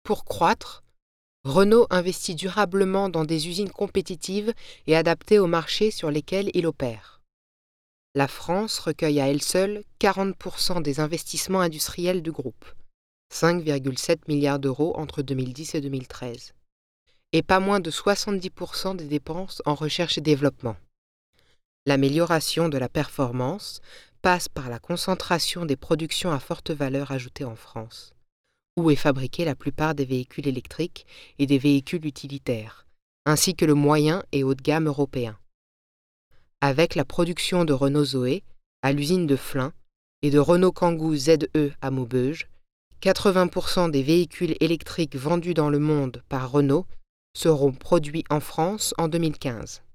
Pour croître, Renault investit durablement dans des usines compétitives et adaptées aux marchés sur lesquels il opère. La France recueille à elle seule 40% des investissements industriels du groupe, 5,7 milliards d'euros entre 2010 et 2013, et pas moins de 70% des dépenses en recherche et développement. L'amélioration de la performance passe par la concentration des productions à forte valeur ajoutée en France, où est fabriquée la plupart des véhicules électriques et des véhicules utilitaires, ainsi que le moyen et haut de gamme européen. Avec la production de Renault Zoé à l'usine de Flins et de Renault Kangoo ZE à Maubeuge, 80% des véhicules électriques vendus dans le monde par Renault seront produits en France en 2015.